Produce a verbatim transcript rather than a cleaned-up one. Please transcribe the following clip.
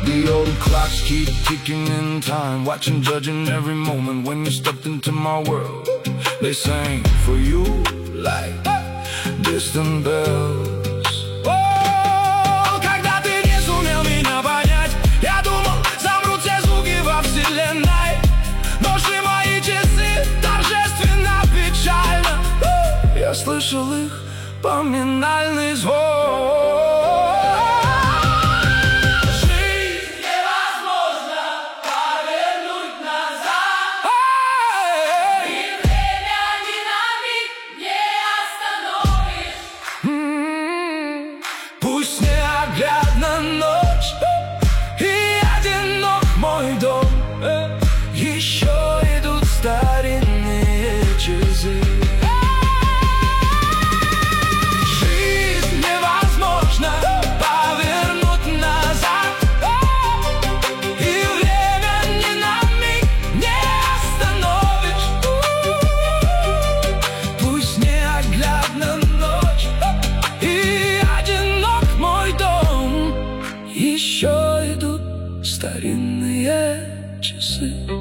The old clocks keep ticking in time, watching, judging every moment when you stepped into my world. They sang for you like distant bells. О, когда ты не сумел меня понять, я думал, замрут все звуки во вселенной. Но шли мои часы торжественно, печально. Я слышал их поминальный звон. Пусть неоглядна ночь, и одинок мой дом, еще идут старинные часы. Жизнь невозможно повернуть назад, и время ни на миг не остановишь. Пусть неоглядна ночь, и мой дом, еще идут старинные часы.